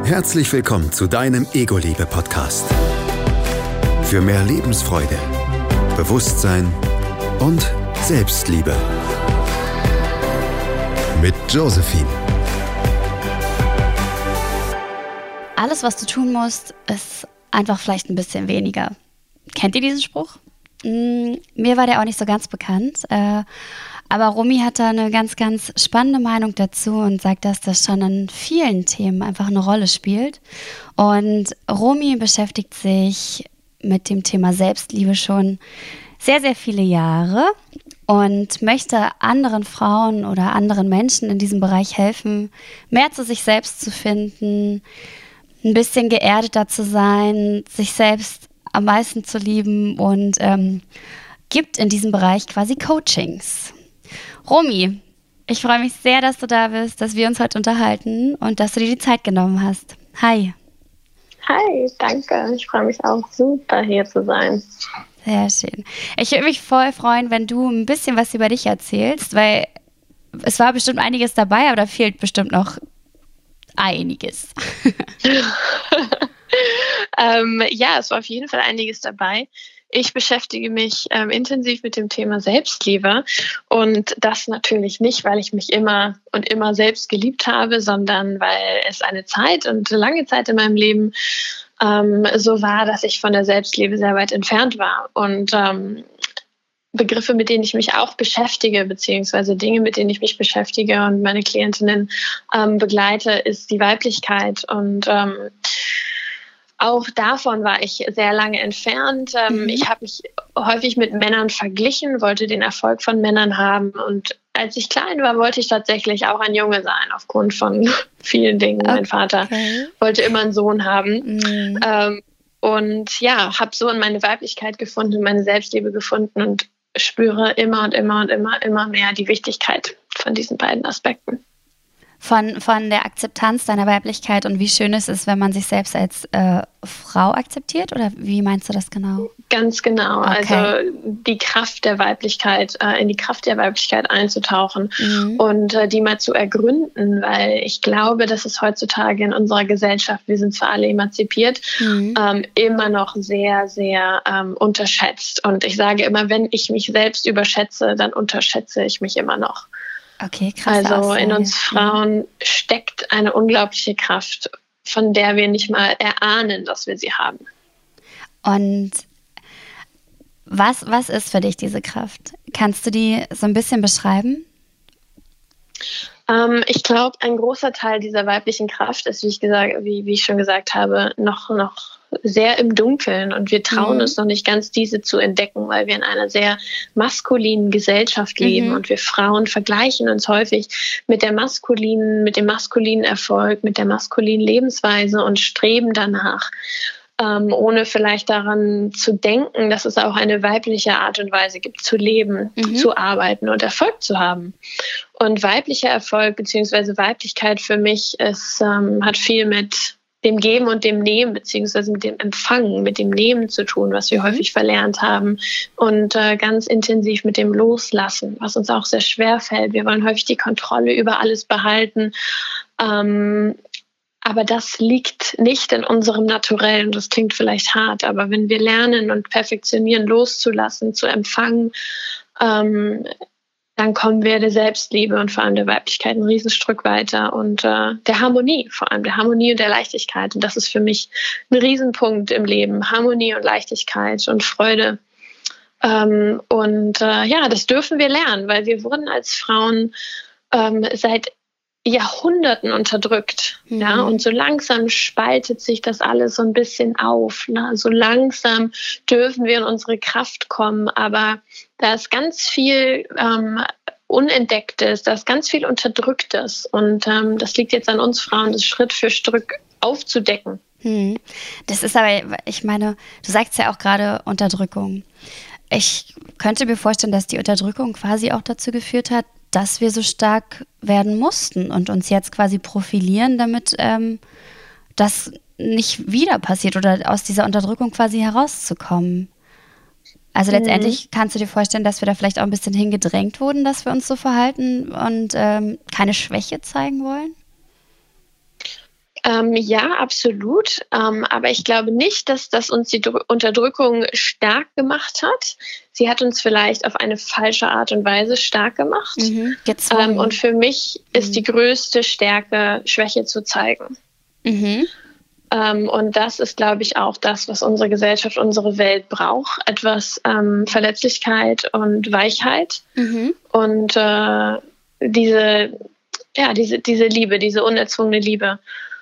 Herzlich willkommen zu deinem Ego-Liebe-Podcast. Für mehr Lebensfreude, Bewusstsein und Selbstliebe. Mit Josephine. Alles, was du tun musst, ist einfach vielleicht ein bisschen weniger. Kennt ihr diesen Spruch? Mir war der auch nicht so ganz bekannt. Aber Romy hat da eine ganz, ganz spannende Meinung dazu und sagt, dass das schon in vielen Themen einfach eine Rolle spielt. Und Romy beschäftigt sich mit dem Thema Selbstliebe schon sehr, sehr viele Jahre und möchte anderen Frauen oder anderen Menschen in diesem Bereich helfen, mehr zu sich selbst zu finden, ein bisschen geerdeter zu sein, sich selbst am meisten zu lieben und gibt in diesem Bereich quasi Coachings. Romy, ich freue mich sehr, dass du da bist, dass wir uns heute unterhalten und dass du dir die Zeit genommen hast. Hi. Hi, danke. Ich freue mich auch super, hier zu sein. Sehr schön. Ich würde mich voll freuen, wenn du ein bisschen was über dich erzählst, weil es war bestimmt einiges dabei, aber da fehlt bestimmt noch einiges. Ja, es war auf jeden Fall einiges dabei. Ich beschäftige mich intensiv mit dem Thema Selbstliebe und das natürlich nicht, weil ich mich immer selbst geliebt habe, sondern weil es eine Zeit und eine lange Zeit in meinem Leben so war, dass ich von der Selbstliebe sehr weit entfernt war. Und Begriffe, mit denen ich mich auch beschäftige, beziehungsweise Dinge, mit denen ich mich beschäftige und meine Klientinnen begleite, ist die Weiblichkeit. Und auch davon war ich sehr lange entfernt. Ich habe mich häufig mit Männern verglichen, wollte den Erfolg von Männern haben. Und als ich klein war, wollte ich tatsächlich auch ein Junge sein, aufgrund von vielen Dingen. Okay. Mein Vater wollte immer einen Sohn haben. Und ja, habe so in meine Weiblichkeit gefunden, meine Selbstliebe gefunden und spüre immer mehr die Wichtigkeit von diesen beiden Aspekten. Von der Akzeptanz deiner Weiblichkeit und wie schön es ist, wenn man sich selbst als Frau akzeptiert? Oder wie meinst du das genau? Ganz genau. Okay. Also die Kraft der Weiblichkeit, in die Kraft der Weiblichkeit einzutauchen und die mal zu ergründen, weil ich glaube, dass es heutzutage in unserer Gesellschaft, wir sind zwar alle emanzipiert, immer noch sehr, sehr unterschätzt. Und ich sage immer, wenn ich mich selbst überschätze, dann unterschätze ich mich immer noch. Okay, krass. Also in uns Frauen steckt eine unglaubliche Kraft, von der wir nicht mal erahnen, dass wir sie haben. Und was ist für dich diese Kraft? Kannst du die so ein bisschen beschreiben? Ich glaube, ein großer Teil dieser weiblichen Kraft ist, wie ich schon gesagt habe, noch sehr im Dunkeln und wir trauen uns noch nicht ganz, diese zu entdecken, weil wir in einer sehr maskulinen Gesellschaft leben und wir Frauen vergleichen uns häufig mit dem maskulinen Erfolg, mit der maskulinen Lebensweise und streben danach, ohne vielleicht daran zu denken, dass es auch eine weibliche Art und Weise gibt, zu leben, zu arbeiten und Erfolg zu haben. Und weiblicher Erfolg bzw. Weiblichkeit für mich hat viel mit dem Geben und dem Nehmen, beziehungsweise mit dem Empfangen, mit dem Nehmen zu tun, was wir häufig verlernt haben und ganz intensiv mit dem Loslassen, was uns auch sehr schwer fällt. Wir wollen häufig die Kontrolle über alles behalten, aber das liegt nicht in unserem Naturellen. Das klingt vielleicht hart, aber wenn wir lernen und perfektionieren, loszulassen, zu empfangen, dann kommen wir der Selbstliebe und vor allem der Weiblichkeit ein Riesenstück weiter und der Harmonie, vor allem der Harmonie und der Leichtigkeit. Und das ist für mich ein Riesenpunkt im Leben, Harmonie und Leichtigkeit und Freude. Das dürfen wir lernen, weil wir wurden als Frauen seit Jahrhunderten unterdrückt. Ja? Und so langsam spaltet sich das alles so ein bisschen auf. Ne? So langsam dürfen wir in unsere Kraft kommen, aber da ist ganz viel Unentdecktes, da ist ganz viel Unterdrücktes und das liegt jetzt an uns Frauen, das Schritt für Schritt aufzudecken. Das ist aber, ich meine, du sagst ja auch gerade Unterdrückung. Ich könnte mir vorstellen, dass die Unterdrückung quasi auch dazu geführt hat, dass wir so stark werden mussten und uns jetzt quasi profilieren, damit das nicht wieder passiert oder aus dieser Unterdrückung quasi herauszukommen. Also letztendlich kannst du dir vorstellen, dass wir da vielleicht auch ein bisschen hingedrängt wurden, dass wir uns so verhalten und keine Schwäche zeigen wollen? Ja, absolut. Aber ich glaube nicht, dass das uns die Unterdrückung stark gemacht hat. Sie hat uns vielleicht auf eine falsche Art und Weise stark gemacht. Gezwungen. Und für mich ist die größte Stärke, Schwäche zu zeigen. Und das ist, glaube ich, auch das, was unsere Gesellschaft, unsere Welt braucht. Etwas Verletzlichkeit und Weichheit. Und diese Liebe, diese unerzwungene Liebe.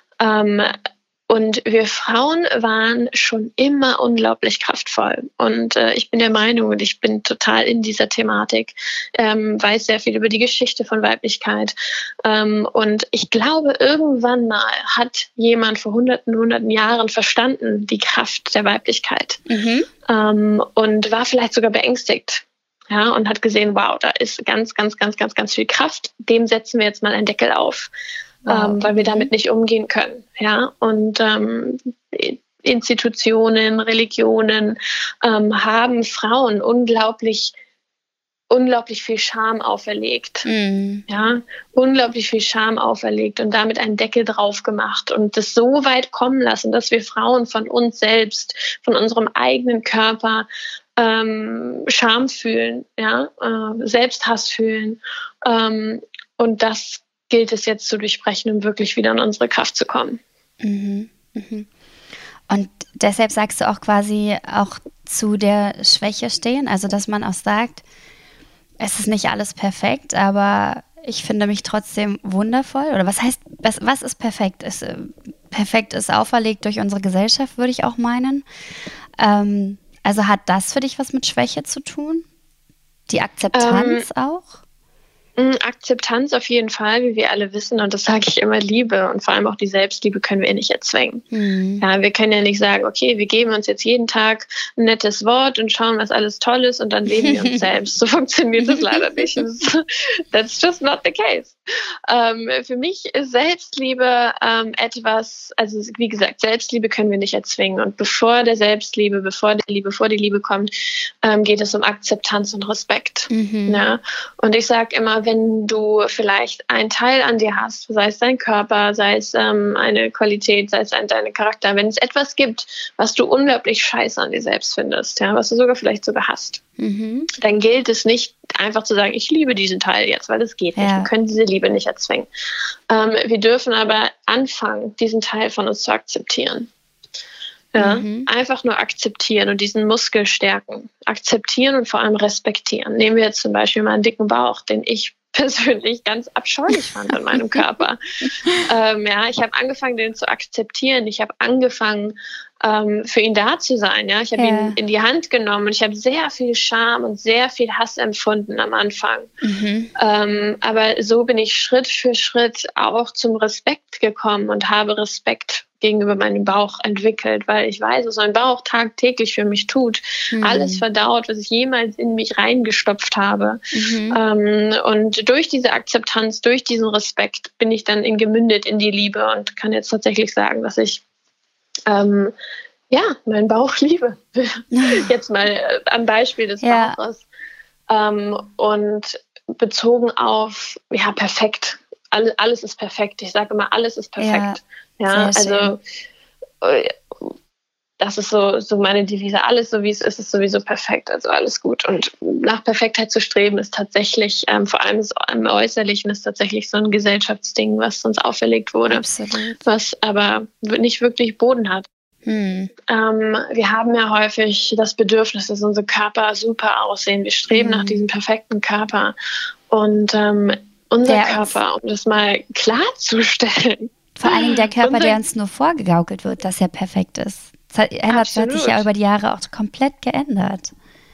Und wir Frauen waren schon immer unglaublich kraftvoll. Und ich bin der Meinung, und ich bin total in dieser Thematik, weiß sehr viel über die Geschichte von Weiblichkeit. Und ich glaube, irgendwann mal hat jemand vor hunderten Jahren verstanden, die Kraft der Weiblichkeit. Und war vielleicht sogar beängstigt. Ja, und hat gesehen, wow, da ist ganz viel Kraft. Dem setzen wir jetzt mal einen Deckel auf. Weil wir damit nicht umgehen können. Ja? Und Institutionen, Religionen haben Frauen unglaublich viel Scham auferlegt. Ja? Unglaublich viel Scham auferlegt und damit einen Deckel drauf gemacht und das so weit kommen lassen, dass wir Frauen von uns selbst, von unserem eigenen Körper Scham fühlen, ja? Selbsthass fühlen. Und das gilt es jetzt zu durchbrechen, um wirklich wieder in unsere Kraft zu kommen. Und deshalb sagst du auch quasi auch zu der Schwäche stehen, also dass man auch sagt, es ist nicht alles perfekt, aber ich finde mich trotzdem wundervoll. Oder was heißt, was ist perfekt? Perfekt ist auferlegt durch unsere Gesellschaft, würde ich auch meinen. Also hat das für dich was mit Schwäche zu tun? Die Akzeptanz auch? Akzeptanz auf jeden Fall, wie wir alle wissen, und das sage ich immer, Liebe und vor allem auch die Selbstliebe können wir nicht erzwingen. Ja, wir können ja nicht sagen, okay, wir geben uns jetzt jeden Tag ein nettes Wort und schauen, was alles toll ist und dann leben wir uns selbst. So funktioniert das leider nicht. That's just not the case. Für mich ist Selbstliebe etwas, also wie gesagt, Selbstliebe können wir nicht erzwingen. Und bevor die Liebe kommt, geht es um Akzeptanz und Respekt. Ja? Und ich sage immer, wenn du vielleicht einen Teil an dir hast, sei es dein Körper, sei es eine Qualität, sei es dein Charakter, wenn es etwas gibt, was du unglaublich scheiße an dir selbst findest, ja, was du vielleicht sogar hast, dann gilt es nicht einfach zu sagen, ich liebe diesen Teil jetzt, weil das geht nicht. Wir können diese Liebe nicht erzwingen. Wir dürfen aber anfangen, diesen Teil von uns zu akzeptieren. Ja, einfach nur akzeptieren und diesen Muskel stärken. Akzeptieren und vor allem respektieren. Nehmen wir jetzt zum Beispiel mal einen dicken Bauch, den ich persönlich ganz abscheulich fand an meinem Körper. Ich habe angefangen, den zu akzeptieren. Ich habe angefangen, für ihn da zu sein. Ja? Ich habe ihn in die Hand genommen und ich habe sehr viel Scham und sehr viel Hass empfunden am Anfang. Aber so bin ich Schritt für Schritt auch zum Respekt gekommen und habe Respekt gegenüber meinem Bauch entwickelt, weil ich weiß, was mein Bauch tagtäglich für mich tut. Alles verdaut, was ich jemals in mich reingestopft habe. Und durch diese Akzeptanz, durch diesen Respekt bin ich dann gemündet in die Liebe und kann jetzt tatsächlich sagen, dass ich meinen Bauch liebe. Jetzt mal am Beispiel des Bauches. Und bezogen auf, perfekt. Alles ist perfekt. Ich sage immer, alles ist perfekt. Ja, also das ist so meine Devise. Alles so wie es ist sowieso perfekt. Also alles gut. Und nach Perfektheit zu streben ist tatsächlich, vor allem im Äußerlichen, ist tatsächlich so ein Gesellschaftsding, was uns auferlegt wurde. Absolut. Was aber nicht wirklich Boden hat. Wir haben ja häufig das Bedürfnis, dass unsere Körper super aussehen. Wir streben nach diesem perfekten Körper. Und unser Körper, um das mal klarzustellen. Vor allen Dingen der Körper, der uns nur vorgegaukelt wird, dass er perfekt ist. Das hat sich ja über die Jahre auch komplett geändert.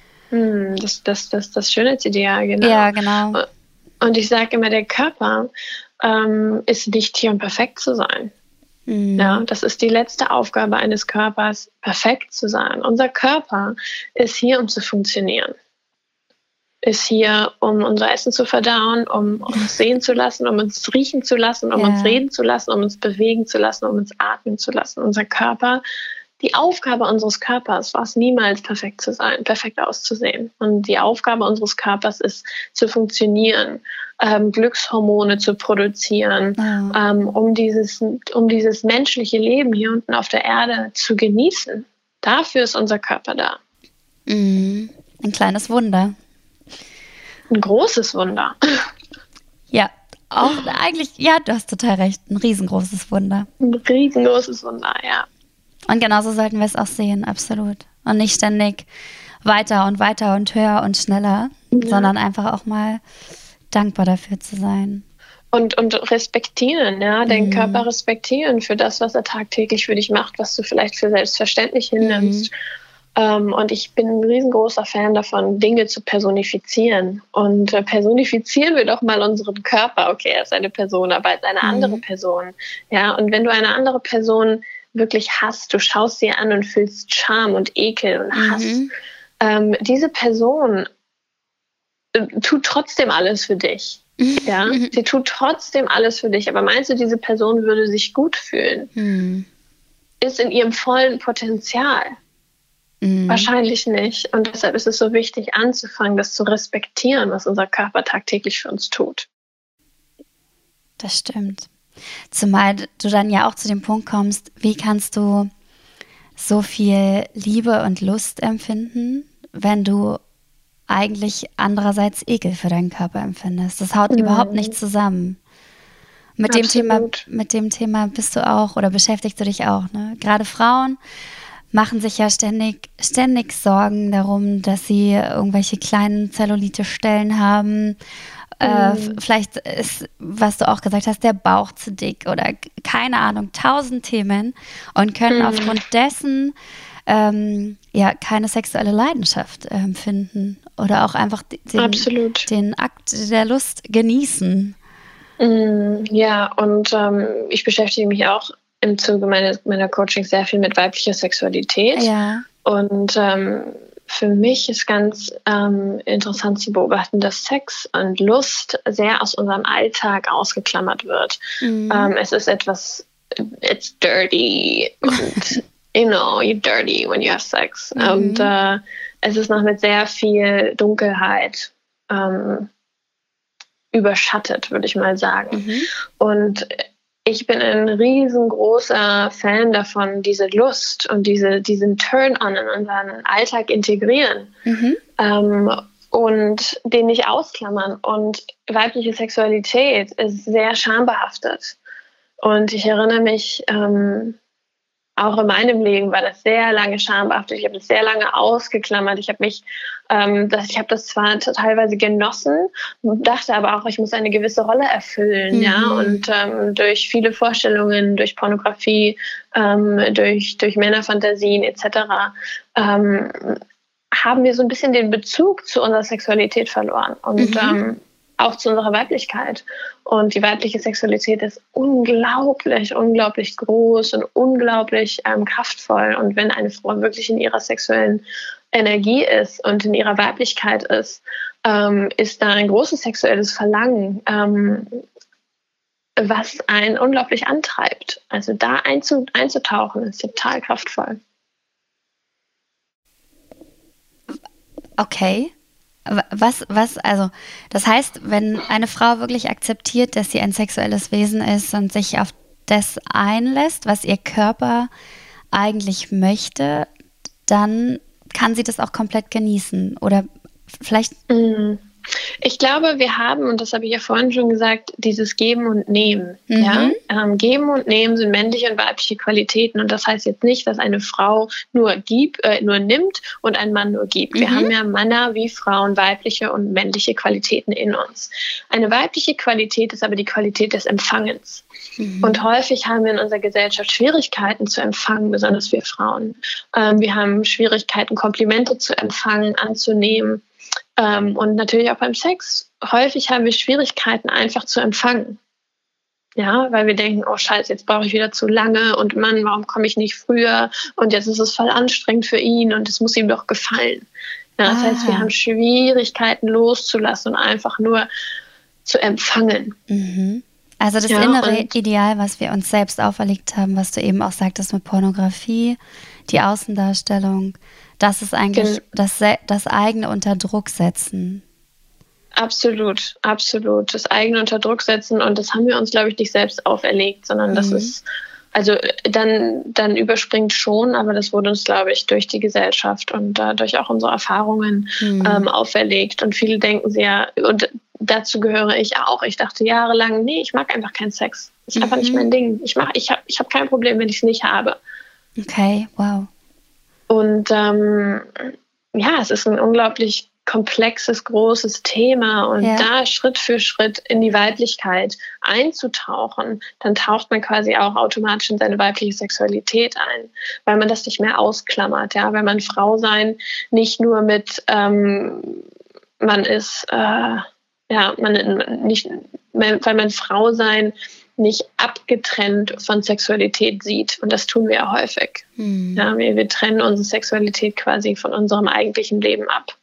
Das Schönheitsideal, genau. Ja, genau. Und ich sage immer, der Körper ist nicht hier, um perfekt zu sein. Ja, das ist die letzte Aufgabe eines Körpers, perfekt zu sein. Unser Körper ist hier, um zu funktionieren. Ist hier, um unser Essen zu verdauen, um uns sehen zu lassen, um uns riechen zu lassen, um uns reden zu lassen, um uns bewegen zu lassen, um uns atmen zu lassen. Unser Körper die Aufgabe unseres Körpers war es niemals, perfekt zu sein, perfekt auszusehen. Und die Aufgabe unseres Körpers ist, zu funktionieren, Glückshormone zu produzieren, um dieses menschliche Leben hier unten auf der Erde zu genießen. Dafür ist unser Körper da. Ein kleines Wunder. Ein großes Wunder. Ja, auch eigentlich, ja, du hast total recht, ein riesengroßes Wunder. Ein riesengroßes Wunder, ja. Und genauso sollten wir es auch sehen, absolut. Und nicht ständig weiter und weiter und höher und schneller, sondern einfach auch mal dankbar dafür zu sein. Und respektieren, ja, den Körper respektieren für das, was er tagtäglich für dich macht, was du vielleicht für selbstverständlich hinnimmst. Und ich bin ein riesengroßer Fan davon, Dinge zu personifizieren. Und personifizieren wir doch mal unseren Körper. Okay, er ist eine Person, aber er ist eine andere Person. Ja, und wenn du eine andere Person wirklich hasst, du schaust sie an und fühlst Scham und Ekel und Hass, diese Person tut trotzdem alles für dich. Ja, sie tut trotzdem alles für dich. Aber meinst du, diese Person würde sich gut fühlen? Ist in ihrem vollen Potenzial? Wahrscheinlich nicht. Und deshalb ist es so wichtig, anzufangen, das zu respektieren, was unser Körper tagtäglich für uns tut. Das stimmt. Zumal du dann ja auch zu dem Punkt kommst, wie kannst du so viel Liebe und Lust empfinden, wenn du eigentlich andererseits Ekel für deinen Körper empfindest. Das haut überhaupt nicht zusammen. Mit dem Thema bist du auch oder beschäftigst du dich auch. Ne? Gerade Frauen machen sich ja ständig Sorgen darum, dass sie irgendwelche kleinen Zellulite-Stellen haben. Vielleicht ist, was du auch gesagt hast, der Bauch zu dick oder keine Ahnung, 1000 Themen und können aufgrund dessen keine sexuelle Leidenschaft empfinden oder auch einfach den Akt der Lust genießen. Ja, und ich beschäftige mich auch im Zuge meiner Coachings sehr viel mit weiblicher Sexualität. Ja. Und für mich ist ganz interessant zu beobachten, dass Sex und Lust sehr aus unserem Alltag ausgeklammert wird. Es ist etwas, it's dirty und you're dirty when you have sex. Und es ist noch mit sehr viel Dunkelheit überschattet, würde ich mal sagen. Und ich bin ein riesengroßer Fan davon, diese Lust und diesen Turn-on in unseren Alltag integrieren und den nicht ausklammern. Und weibliche Sexualität ist sehr schambehaftet. Und ich erinnere mich, auch in meinem Leben war das sehr lange schambehaftet. Ich habe das sehr lange ausgeklammert. Ich habe das zwar teilweise genossen, dachte aber auch, ich muss eine gewisse Rolle erfüllen. Ja? Und durch viele Vorstellungen, durch Pornografie, durch Männerfantasien etc. Haben wir so ein bisschen den Bezug zu unserer Sexualität verloren. Und auch zu unserer Weiblichkeit. Und die weibliche Sexualität ist unglaublich, unglaublich groß und unglaublich kraftvoll. Und wenn eine Frau wirklich in ihrer sexuellen Energie ist und in ihrer Weiblichkeit ist da ein großes sexuelles Verlangen, was einen unglaublich antreibt. Also da einzutauchen, ist total kraftvoll. Okay. Also, das heißt, wenn eine Frau wirklich akzeptiert, dass sie ein sexuelles Wesen ist und sich auf das einlässt, was ihr Körper eigentlich möchte, dann kann sie das auch komplett genießen. Oder vielleicht... Ich glaube, wir haben, und das habe ich ja vorhin schon gesagt, dieses Geben und Nehmen. Ja? Geben und Nehmen sind männliche und weibliche Qualitäten. Und das heißt jetzt nicht, dass eine Frau nur nimmt und ein Mann nur gibt. Wir haben ja Männer wie Frauen, weibliche und männliche Qualitäten in uns. Eine weibliche Qualität ist aber die Qualität des Empfangens. Und häufig haben wir in unserer Gesellschaft Schwierigkeiten zu empfangen, besonders wir Frauen. Wir haben Schwierigkeiten, Komplimente zu empfangen, anzunehmen. Und natürlich auch beim Sex. Häufig haben wir Schwierigkeiten, einfach zu empfangen. Ja, weil wir denken, oh Scheiße, jetzt brauche ich wieder zu lange und Mann, warum komme ich nicht früher? Und jetzt ist es voll anstrengend für ihn und es muss ihm doch gefallen. Ja, das heißt, wir haben Schwierigkeiten loszulassen und einfach nur zu empfangen. Also das innere Ideal, was wir uns selbst auferlegt haben, was du eben auch sagtest mit Pornografie, die Außendarstellung, das ist eigentlich das eigene unter Druck setzen. Absolut, absolut. Das eigene unter Druck setzen, und das haben wir uns, glaube ich, nicht selbst auferlegt, sondern das ist, also dann überspringt schon, aber das wurde uns, glaube ich, durch die Gesellschaft und durch auch unsere Erfahrungen auferlegt. Und viele denken sehr, und dazu gehöre ich auch. Ich dachte jahrelang, nee, ich mag einfach keinen Sex. Das ist einfach nicht mein Ding. Ich hab kein Problem, wenn ich es nicht habe. Okay, wow. Und es ist ein unglaublich komplexes, großes Thema, und da Schritt für Schritt in die Weiblichkeit einzutauchen, dann taucht man quasi auch automatisch in seine weibliche Sexualität ein, weil man das nicht mehr ausklammert, weil man Frausein nicht nur mit weil man Frausein nicht abgetrennt von Sexualität sieht. Und das tun wir ja häufig. Ja, wir trennen unsere Sexualität quasi von unserem eigentlichen Leben ab.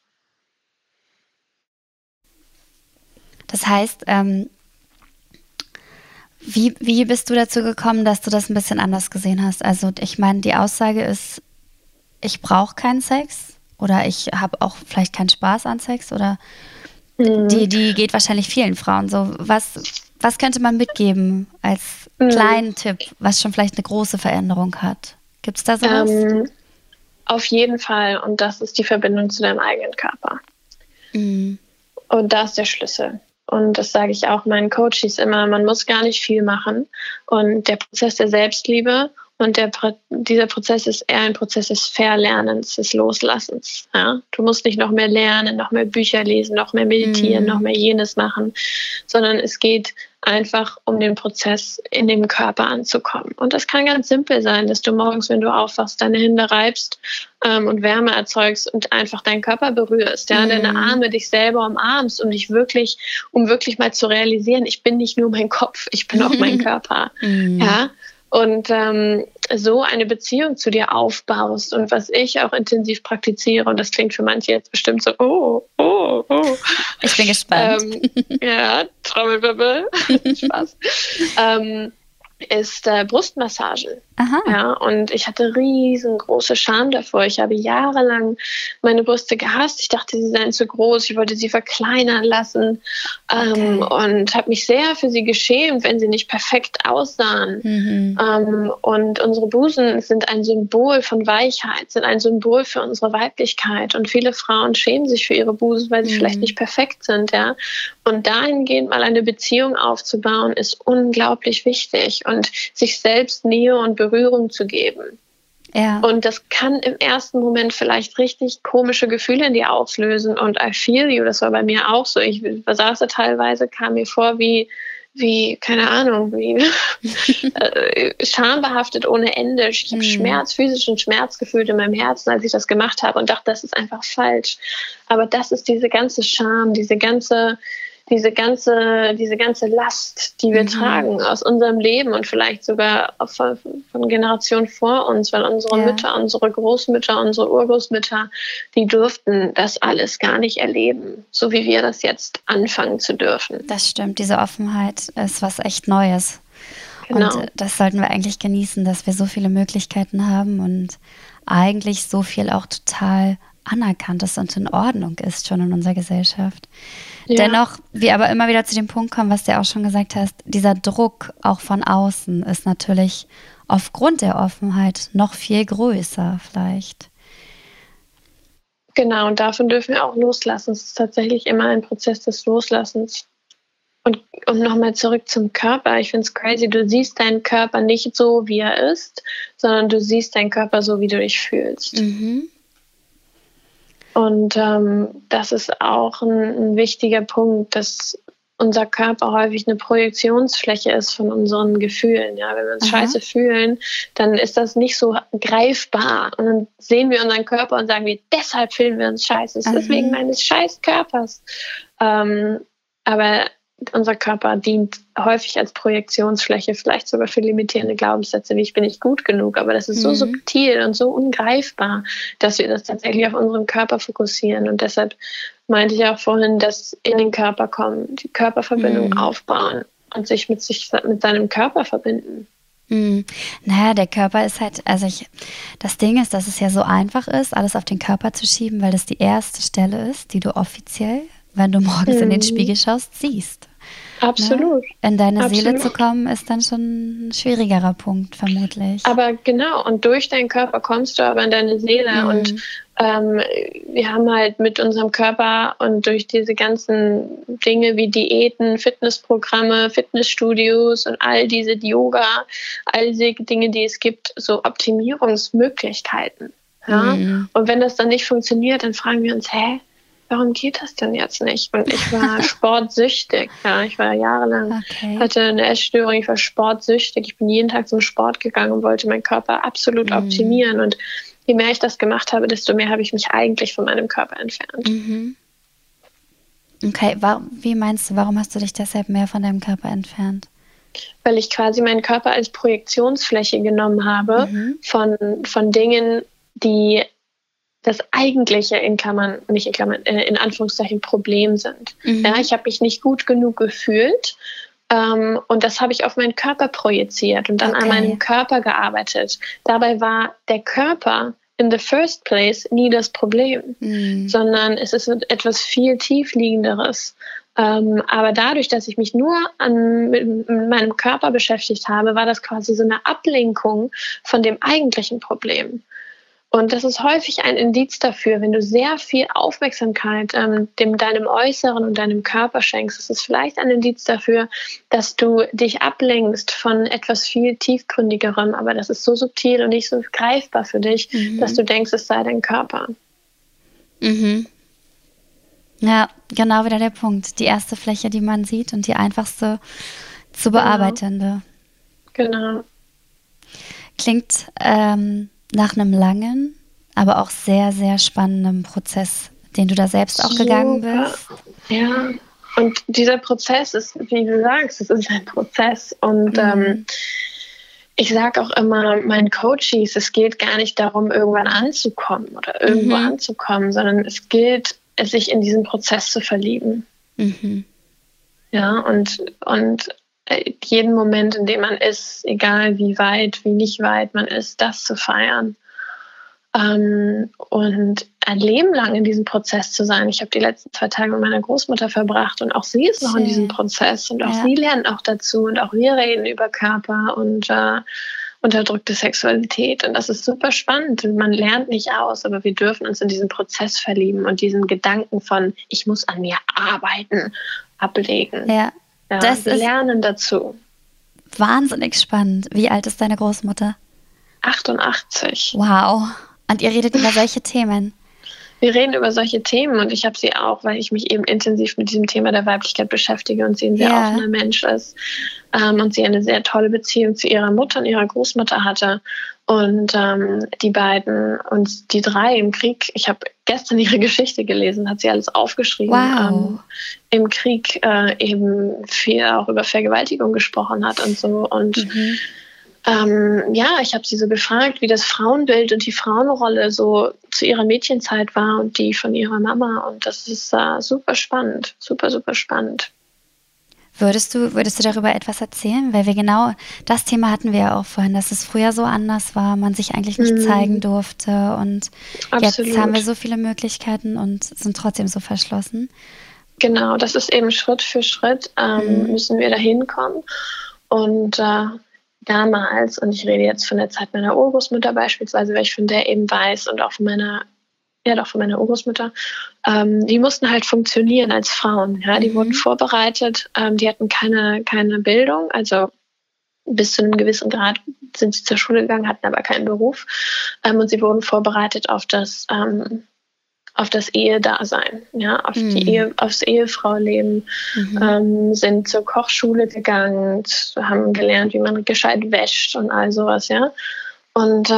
Das heißt, wie bist du dazu gekommen, dass du das ein bisschen anders gesehen hast? Also ich meine, die Aussage ist, ich brauche keinen Sex oder ich habe auch vielleicht keinen Spaß an Sex, oder die geht wahrscheinlich vielen Frauen so. Was könnte man mitgeben als kleinen Tipp, was schon vielleicht eine große Veränderung hat? Gibt es da sowas? Auf jeden Fall, und das ist die Verbindung zu deinem eigenen Körper. Und da ist der Schlüssel. Und das sage ich auch meinen Coaches immer, man muss gar nicht viel machen. Und der Prozess der Selbstliebe und dieser Prozess ist eher ein Prozess des Verlernens, des Loslassens. Ja? Du musst nicht noch mehr lernen, noch mehr Bücher lesen, noch mehr meditieren, noch mehr jenes machen, sondern es geht einfach um den Prozess, in dem Körper anzukommen. Und das kann ganz simpel sein, dass du morgens, wenn du aufwachst, deine Hände reibst und Wärme erzeugst und einfach deinen Körper berührst, deine Arme dich selber umarmst, um wirklich mal zu realisieren, ich bin nicht nur mein Kopf, ich bin auch mein Körper. Ja? Und so eine Beziehung zu dir aufbaust, und was ich auch intensiv praktiziere, und das klingt für manche jetzt bestimmt so, oh. Ich bin gespannt. Trommelwirbel, Spaß. Ist Brustmassage. Aha. Ja, und ich hatte riesengroße Scham davor. Ich habe jahrelang meine Brüste gehasst. Ich dachte, sie seien zu groß. Ich wollte sie verkleinern lassen und habe mich sehr für sie geschämt, wenn sie nicht perfekt aussahen. Und unsere Busen sind ein Symbol von Weichheit, sind ein Symbol für unsere Weiblichkeit. Und viele Frauen schämen sich für ihre Busen, weil sie vielleicht nicht perfekt sind. Ja? Und dahingehend mal eine Beziehung aufzubauen, ist unglaublich wichtig. Und sich selbst Nähe und Berührung zu geben. Ja. Und das kann im ersten Moment vielleicht richtig komische Gefühle in dir auslösen. Und I feel you, das war bei mir auch so. Ich saß da teilweise, kam mir vor wie keine Ahnung, wie schambehaftet ohne Ende. Ich habe physischen Schmerz gefühlt in meinem Herzen, als ich das gemacht habe, und dachte, das ist einfach falsch. Aber das ist diese ganze Scham, diese ganze Last, die wir tragen aus unserem Leben und vielleicht sogar von Generationen vor uns, weil unsere Mütter, unsere Großmütter, unsere Urgroßmütter, die durften das alles gar nicht erleben, so wie wir das jetzt anfangen zu dürfen. Das stimmt, diese Offenheit ist was echt Neues. Genau. Und das sollten wir eigentlich genießen, dass wir so viele Möglichkeiten haben und eigentlich so viel auch total anerkannt ist und in Ordnung ist schon in unserer Gesellschaft. Ja. Dennoch, wir aber immer wieder zu dem Punkt kommen, was du auch schon gesagt hast, dieser Druck auch von außen ist natürlich aufgrund der Offenheit noch viel größer vielleicht. Genau, und davon dürfen wir auch loslassen. Es ist tatsächlich immer ein Prozess des Loslassens. Und nochmal zurück zum Körper. Ich finde es crazy, du siehst deinen Körper nicht so, wie er ist, sondern du siehst deinen Körper so, wie du dich fühlst. Und das ist auch ein wichtiger Punkt, dass unser Körper häufig eine Projektionsfläche ist von unseren Gefühlen. Ja, wenn wir uns scheiße fühlen, dann ist das nicht so greifbar. Und dann sehen wir unseren Körper und sagen wir, deshalb fühlen wir uns scheiße. Das ist deswegen meines scheiß Körpers. Aber unser Körper dient häufig als Projektionsfläche, vielleicht sogar für limitierende Glaubenssätze, wie ich bin nicht gut genug. Aber das ist so subtil und so ungreifbar, dass wir das tatsächlich auf unseren Körper fokussieren. Und deshalb meinte ich auch vorhin, dass in den Körper kommen, die Körperverbindung aufbauen und sich mit seinem Körper verbinden. Naja, der Körper ist halt, das Ding ist, dass es ja so einfach ist, alles auf den Körper zu schieben, weil das die erste Stelle ist, die du offiziell, wenn du morgens in den Spiegel schaust, siehst. Absolut. Ne? In deine Seele zu kommen, ist dann schon ein schwierigerer Punkt, vermutlich. Aber genau, und durch deinen Körper kommst du aber in deine Seele. Und wir haben halt mit unserem Körper und durch diese ganzen Dinge wie Diäten, Fitnessprogramme, Fitnessstudios und all diese Yoga, all diese Dinge, die es gibt, so Optimierungsmöglichkeiten. Ja? Und wenn das dann nicht funktioniert, dann fragen wir uns, warum geht das denn jetzt nicht? Und ich war sportsüchtig. Ja, ich war jahrelang, hatte eine Essstörung, ich war sportsüchtig. Ich bin jeden Tag zum Sport gegangen und wollte meinen Körper absolut optimieren. Und je mehr ich das gemacht habe, desto mehr habe ich mich eigentlich von meinem Körper entfernt. Okay, wie meinst du, warum hast du dich deshalb mehr von deinem Körper entfernt? Weil ich quasi meinen Körper als Projektionsfläche genommen habe von Dingen, die das eigentliche in Anführungszeichen Problem sind. Ja, ich habe mich nicht gut genug gefühlt und das habe ich auf meinen Körper projiziert und dann an meinem Körper gearbeitet. Dabei war der Körper in the first place nie das Problem, sondern es ist etwas viel tiefliegenderes. Aber dadurch, dass ich mich nur mit meinem Körper beschäftigt habe, war das quasi so eine Ablenkung von dem eigentlichen Problem. Und das ist häufig ein Indiz dafür, wenn du sehr viel Aufmerksamkeit deinem Äußeren und deinem Körper schenkst, ist es vielleicht ein Indiz dafür, dass du dich ablenkst von etwas viel tiefgründigerem, aber das ist so subtil und nicht so greifbar für dich, dass du denkst, es sei dein Körper. Ja, genau wieder der Punkt. Die erste Fläche, die man sieht und die einfachste zu bearbeitende. Genau. Klingt nach einem langen, aber auch sehr, sehr spannenden Prozess, den du da selbst auch gegangen bist. Ja, und dieser Prozess ist, wie du sagst, es ist ein Prozess. Und ich sage auch immer meinen Coaches, es geht gar nicht darum, irgendwann anzukommen oder irgendwo anzukommen, sondern es gilt, sich in diesen Prozess zu verlieben. Ja, und jeden Moment, in dem man ist, egal wie weit, wie nicht weit man ist, das zu feiern. Und ein Leben lang in diesem Prozess zu sein. Ich habe die letzten 2 Tage mit meiner Großmutter verbracht und auch sie ist noch in diesem Prozess und auch sie lernt auch dazu und auch wir reden über Körper und unterdrückte Sexualität und das ist super spannend. Man lernt nicht aus, aber wir dürfen uns in diesen Prozess verlieben und diesen Gedanken von, ich muss an mir arbeiten, ablegen. Ja. Ja, das wir lernen dazu. Wahnsinnig spannend. Wie alt ist deine Großmutter? 88. Wow. Und ihr redet über solche Themen? Wir reden über solche Themen und ich habe sie auch, weil ich mich eben intensiv mit diesem Thema der Weiblichkeit beschäftige und sie ein sehr offener Mensch ist und sie eine sehr tolle Beziehung zu ihrer Mutter und ihrer Großmutter hatte. Und die beiden und die 3 im Krieg, ich habe gestern ihre Geschichte gelesen, hat sie alles aufgeschrieben, im Krieg eben viel auch über Vergewaltigung gesprochen hat und so. Und ich habe sie so gefragt, wie das Frauenbild und die Frauenrolle so zu ihrer Mädchenzeit war und die von ihrer Mama. Und das ist super spannend, super, super spannend. Würdest du darüber etwas erzählen? Weil wir genau das Thema hatten wir ja auch vorhin, dass es früher so anders war, man sich eigentlich nicht zeigen durfte und Absolut. Jetzt haben wir so viele Möglichkeiten und sind trotzdem so verschlossen. Genau, das ist eben Schritt für Schritt müssen wir da hinkommen und damals, und ich rede jetzt von der Zeit meiner Urgroßmutter beispielsweise, weil ich von der eben weiß und auch von meiner Urgroßmutter, die mussten halt funktionieren als Frauen. Ja? Die wurden vorbereitet, die hatten keine Bildung, also bis zu einem gewissen Grad sind sie zur Schule gegangen, hatten aber keinen Beruf und sie wurden vorbereitet auf das Ehedasein, ja, aufs Ehefrauleben, sind zur Kochschule gegangen, haben gelernt, wie man gescheit wäscht und all sowas, ja. Und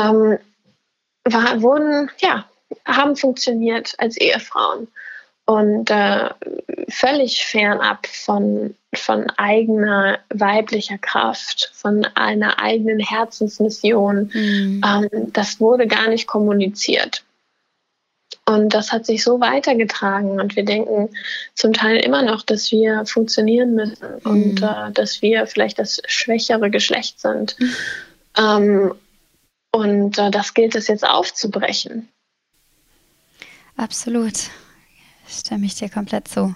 haben funktioniert als Ehefrauen und völlig fernab von eigener weiblicher Kraft, von einer eigenen Herzensmission. Das wurde gar nicht kommuniziert. Und das hat sich so weitergetragen und wir denken zum Teil immer noch, dass wir funktionieren müssen und dass wir vielleicht das schwächere Geschlecht sind. Und das gilt es jetzt aufzubrechen. Absolut. Stimme ich dir komplett zu.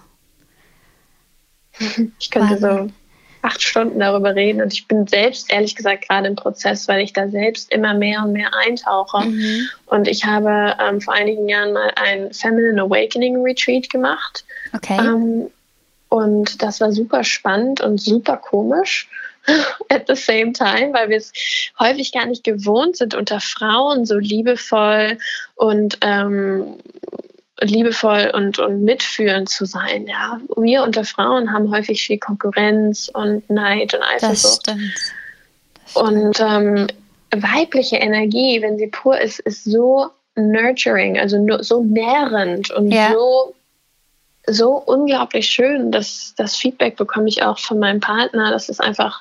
Ich könnte so 8 Stunden darüber reden und ich bin selbst, ehrlich gesagt, gerade im Prozess, weil ich da selbst immer mehr und mehr eintauche. Und ich habe vor einigen Jahren mal ein Feminine Awakening Retreat gemacht. Okay. Und das war super spannend und super komisch at the same time, weil wir es häufig gar nicht gewohnt sind, unter Frauen so liebevoll und mitfühlend zu sein. Ja. Wir unter Frauen haben häufig viel Konkurrenz und Neid und Eifersucht. Das stimmt. Und weibliche Energie, wenn sie pur ist, ist so nurturing, also so nährend und so unglaublich schön. Das Feedback bekomme ich auch von meinem Partner. Das ist einfach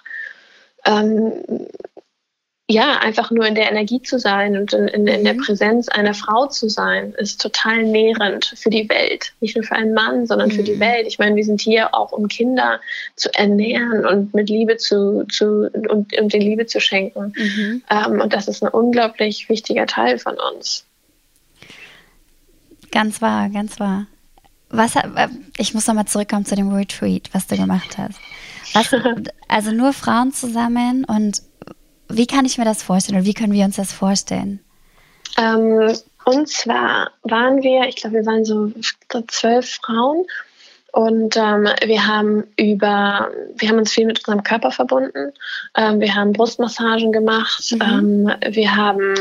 einfach nur in der Energie zu sein und in der Präsenz einer Frau zu sein, ist total nährend für die Welt. Nicht nur für einen Mann, sondern für die Welt. Ich meine, wir sind hier auch, um Kinder zu ernähren und mit Liebe um den Liebe zu schenken. Und das ist ein unglaublich wichtiger Teil von uns. Ganz wahr, ganz wahr. Ich muss nochmal zurückkommen zu dem Retreat, was du gemacht hast. Also nur Frauen zusammen und wie kann ich mir das vorstellen oder wie können wir uns das vorstellen? Und zwar waren wir, ich glaube, wir waren so 12 Frauen und wir haben uns viel mit unserem Körper verbunden. Wir haben Brustmassagen gemacht. Wir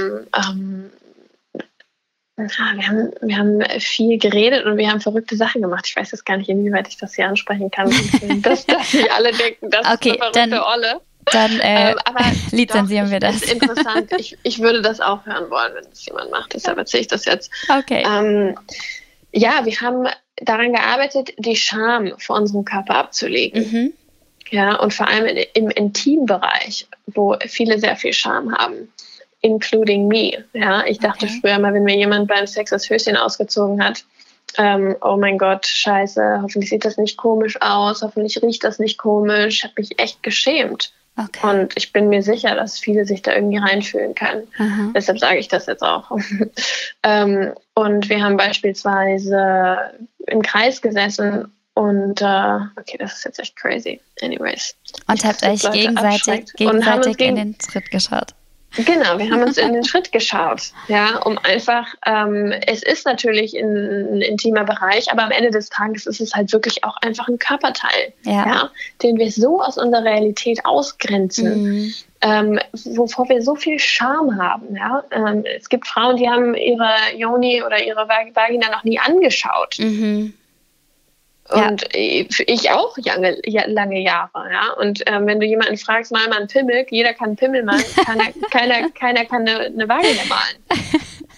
haben viel geredet und wir haben verrückte Sachen gemacht. Ich weiß jetzt gar nicht, inwieweit ich das hier ansprechen kann. dass nicht alle denken, das ist eine verrückte Olle. Dann lizenzieren wir das. Das ist interessant. Ich würde das auch hören wollen, wenn das jemand macht. Deshalb erzähle ich das jetzt. Okay. Wir haben daran gearbeitet, die Scham vor unserem Körper abzulegen. Ja, und vor allem im Intimbereich, wo viele sehr viel Scham haben. Including me. Ja, ich dachte früher mal, wenn mir jemand beim Sex das Höschen ausgezogen hat, oh mein Gott, scheiße, hoffentlich sieht das nicht komisch aus, hoffentlich riecht das nicht komisch. Ich habe mich echt geschämt. Okay. Und ich bin mir sicher, dass viele sich da irgendwie reinfühlen können. Deshalb sage ich das jetzt auch. Und wir haben beispielsweise im Kreis gesessen und okay, das ist jetzt echt crazy. Anyways. Und habt euch gegenseitig in den Schritt geschaut. Genau, wir haben uns in den Schritt geschaut, ja, um einfach, es ist natürlich ein intimer Bereich, aber am Ende des Tages ist es halt wirklich auch einfach ein Körperteil, den wir so aus unserer Realität ausgrenzen, wovor wir so viel Scham haben, ja. Es gibt Frauen, die haben ihre Yoni oder ihre Vagina noch nie angeschaut. Und ich auch lange Jahre, ja. Und wenn du jemanden fragst, mal einen Pimmel, jeder kann einen Pimmel malen, keiner kann eine Vagina malen.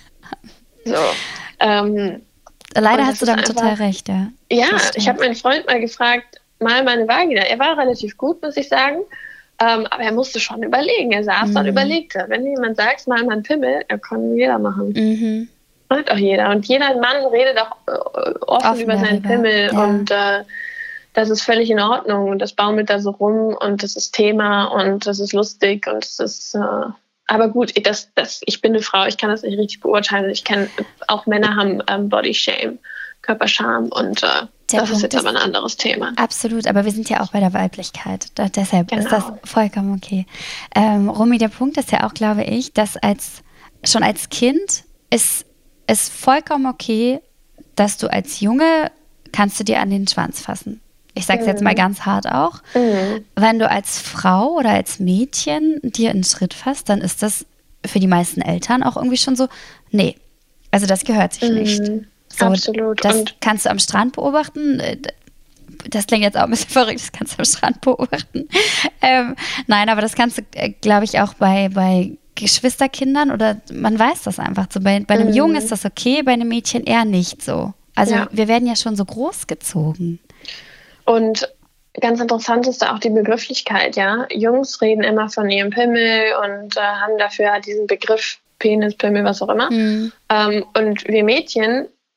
So. Leider hast du damit total recht, ja. Ja, ich habe meinen Freund mal gefragt, mal meine Vagina. Er war relativ gut, muss ich sagen. Aber er musste schon überlegen. Er saß und überlegte. Wenn jemand sagt, mal einen Pimmel, kann jeder machen. Macht auch jeder. Und jeder Mann redet auch offen über seinen Pimmel. Ja. Und das ist völlig in Ordnung. Und das baumelt da so rum und das ist Thema und das ist lustig und das ist... aber gut, ich bin eine Frau, ich kann das nicht richtig beurteilen. Ich kenne, auch Männer haben Body Shame, Körperscham und das ist jetzt aber ein anderes Thema. Absolut, aber wir sind ja auch bei der Weiblichkeit. Deshalb ist das vollkommen okay. Romy, der Punkt ist ja auch, glaube ich, dass schon als Kind ist es vollkommen okay, dass du als Junge kannst du dir an den Schwanz fassen. Ich sage es jetzt mal ganz hart auch. Wenn du als Frau oder als Mädchen dir einen Schritt fasst, dann ist das für die meisten Eltern auch irgendwie schon so, nee, also das gehört sich nicht. So, absolut. Das kannst du am Strand beobachten. Das klingt jetzt auch ein bisschen verrückt, das kannst du am Strand beobachten. Nein, aber das kannst du, glaube ich, auch bei Geschwisterkindern oder man weiß das einfach so. Bei einem Jungen ist das okay, bei einem Mädchen eher nicht so. Also wir werden ja schon so großgezogen. Und ganz interessant ist da auch die Begrifflichkeit, ja. Jungs reden immer von ihrem Pimmel und haben dafür diesen Begriff Penis, Pimmel, was auch immer. Und wir Mädchen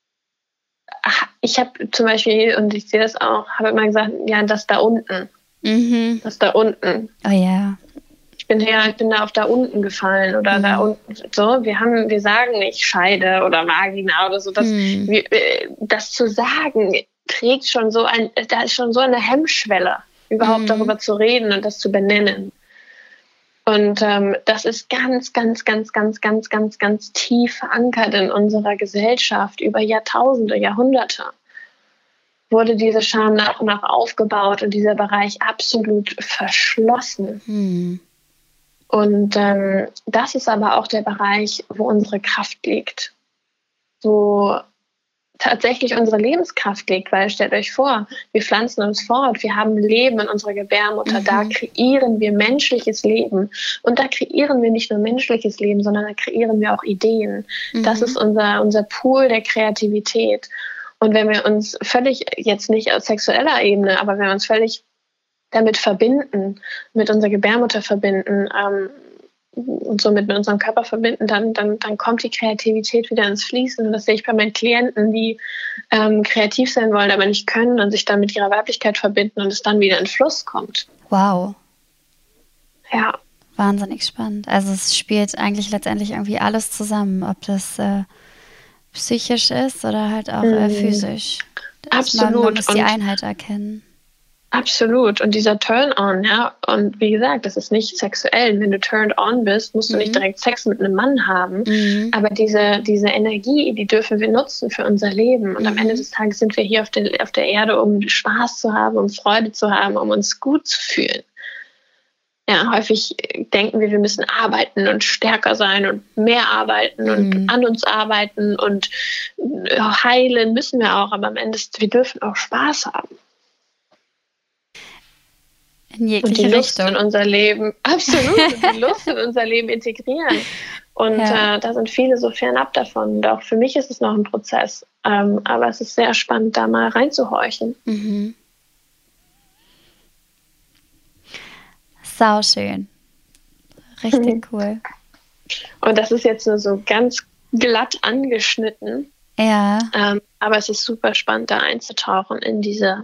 ich habe zum Beispiel, und ich sehe das auch, habe immer gesagt, ja, das da unten. Das da unten. Oh ja. Ich bin da auf da unten gefallen oder da unten. So, wir sagen nicht Scheide oder Vagina oder so. Das zu sagen, trägt schon da ist schon so eine Hemmschwelle, überhaupt darüber zu reden und das zu benennen. Und das ist ganz, ganz, ganz, ganz, ganz, ganz, ganz tief verankert in unserer Gesellschaft über Jahrtausende, Jahrhunderte. Wurde diese Scham nach und nach aufgebaut und dieser Bereich absolut verschlossen. Und das ist aber auch der Bereich, wo unsere Kraft liegt. Wo tatsächlich unsere Lebenskraft liegt, weil stellt euch vor, wir pflanzen uns fort, wir haben Leben in unserer Gebärmutter, da kreieren wir menschliches Leben und da kreieren wir nicht nur menschliches Leben, sondern da kreieren wir auch Ideen. Das ist unser Pool der Kreativität. Und wenn wir uns völlig, jetzt nicht aus sexueller Ebene, aber wenn wir uns völlig damit verbinden, mit unserer Gebärmutter verbinden und somit mit unserem Körper verbinden, dann kommt die Kreativität wieder ins Fließen. Und das sehe ich bei meinen Klienten, die kreativ sein wollen, aber nicht können und sich dann mit ihrer Weiblichkeit verbinden und es dann wieder in Fluss kommt. Wow. Ja. Wahnsinnig spannend. Also es spielt eigentlich letztendlich irgendwie alles zusammen, ob das psychisch ist oder halt auch physisch. Absolut. Man muss die Einheit erkennen. Absolut. Und dieser Turn-on, ja, und wie gesagt, das ist nicht sexuell. Wenn du turned on bist, musst du nicht direkt Sex mit einem Mann haben. Aber diese Energie, die dürfen wir nutzen für unser Leben. Und am Ende des Tages sind wir hier auf der Erde, um Spaß zu haben, um Freude zu haben, um uns gut zu fühlen. Ja, häufig denken wir müssen arbeiten und stärker sein und mehr arbeiten und an uns arbeiten und heilen müssen wir auch. Aber am Ende wir dürfen auch Spaß haben. In jegliche und die Lust Richtung. In unser Leben, absolut, und die Lust in unser Leben integrieren. Und da sind viele so fernab davon. Und auch für mich ist es noch ein Prozess. Aber es ist sehr spannend, da mal reinzuhorchen. Sauschön. Richtig cool. Und das ist jetzt nur so ganz glatt angeschnitten. Ja. Aber es ist super spannend, da einzutauchen in diese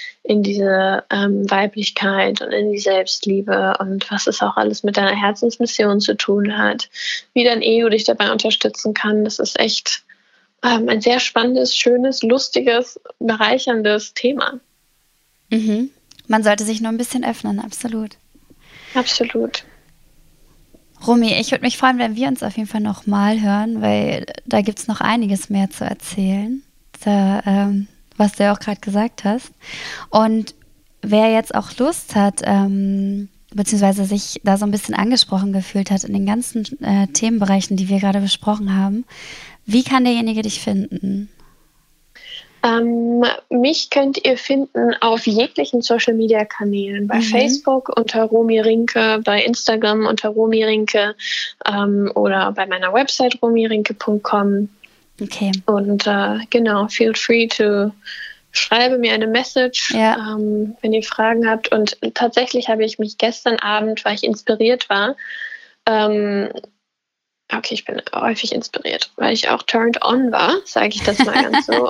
Weiblichkeit und in die Selbstliebe und was es auch alles mit deiner Herzensmission zu tun hat, wie dein Ego dich dabei unterstützen kann. Das ist echt ein sehr spannendes, schönes, lustiges, bereicherndes Thema. Man sollte sich nur ein bisschen öffnen, absolut. Absolut. Romy, ich würde mich freuen, wenn wir uns auf jeden Fall nochmal hören, weil da gibt es noch einiges mehr zu erzählen. Was du ja auch gerade gesagt hast. Und wer jetzt auch Lust hat, beziehungsweise sich da so ein bisschen angesprochen gefühlt hat in den ganzen Themenbereichen, die wir gerade besprochen haben, wie kann derjenige dich finden? Mich könnt ihr finden auf jeglichen Social-Media-Kanälen. Bei Facebook unter Romy Rinke, bei Instagram unter Romy Rinke oder bei meiner Website romirinke.com. Okay. Und genau, feel free to schreibe mir eine Message, wenn ihr Fragen habt. Und tatsächlich habe ich mich gestern Abend, weil ich inspiriert war, okay, ich bin häufig inspiriert, weil ich auch turned on war, sage ich das mal ganz so,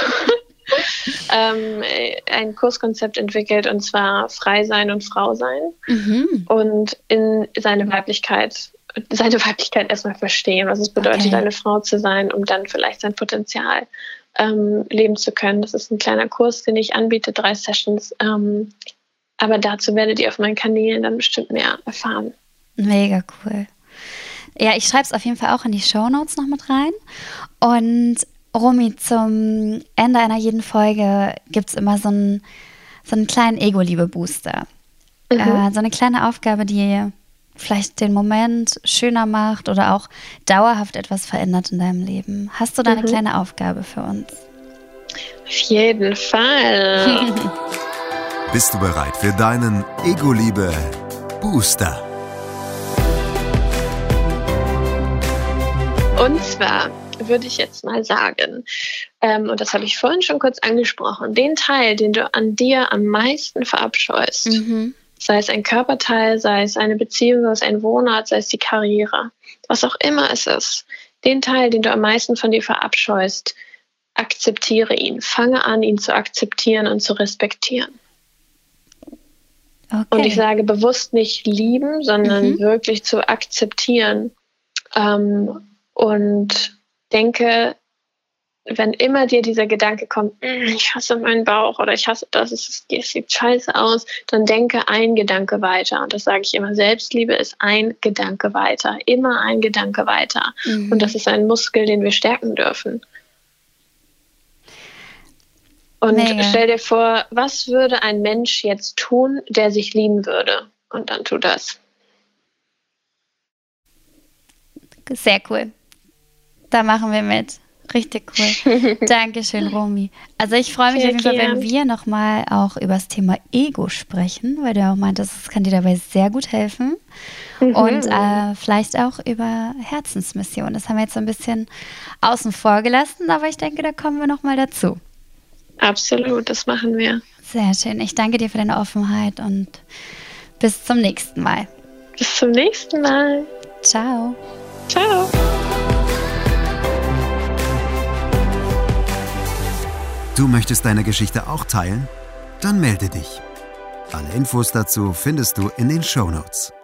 ein Kurskonzept entwickelt, und zwar Frei sein und Frau sein und in seine Weiblichkeit erstmal verstehen, was es bedeutet, eine Frau zu sein, um dann vielleicht sein Potenzial leben zu können. Das ist ein kleiner Kurs, den ich anbiete, 3 Sessions. Aber dazu werdet ihr auf meinen Kanälen dann bestimmt mehr erfahren. Mega cool. Ja, ich schreibe es auf jeden Fall auch in die Shownotes noch mit rein. Und Romy, zum Ende einer jeden Folge gibt es immer so einen kleinen Ego-Liebe-Booster. So eine kleine Aufgabe, die vielleicht den Moment schöner macht oder auch dauerhaft etwas verändert in deinem Leben. Hast du da eine kleine Aufgabe für uns? Auf jeden Fall. Bist du bereit für deinen Ego-Liebe-Booster? Und zwar würde ich jetzt mal sagen, und das habe ich vorhin schon kurz angesprochen, den Teil, den du an dir am meisten verabscheust, sei es ein Körperteil, sei es eine Beziehung, sei es ein Wohnort, sei es die Karriere, was auch immer es ist, den Teil, den du am meisten von dir verabscheust, akzeptiere ihn. Fange an, ihn zu akzeptieren und zu respektieren. Okay. Und ich sage bewusst nicht lieben, sondern wirklich zu akzeptieren. Und denke, wenn immer dir dieser Gedanke kommt, ich hasse meinen Bauch oder ich hasse das, es sieht scheiße aus, dann denke ein Gedanke weiter. Und das sage ich immer, Selbstliebe ist ein Gedanke weiter, immer ein Gedanke weiter. Und das ist ein Muskel, den wir stärken dürfen. Und stell dir vor, was würde ein Mensch jetzt tun, der sich lieben würde? Und dann tu das. Sehr cool. Da machen wir mit. Richtig cool. Dankeschön, Romy. Also ich freue mich auf jeden Fall, wenn wir nochmal auch über das Thema Ego sprechen, weil du auch meintest, es kann dir dabei sehr gut helfen. Und vielleicht auch über Herzensmission. Das haben wir jetzt so ein bisschen außen vor gelassen, aber ich denke, da kommen wir nochmal dazu. Absolut, das machen wir. Sehr schön. Ich danke dir für deine Offenheit und bis zum nächsten Mal. Bis zum nächsten Mal. Ciao. Ciao. Du möchtest deine Geschichte auch teilen? Dann melde dich. Alle Infos dazu findest du in den Shownotes.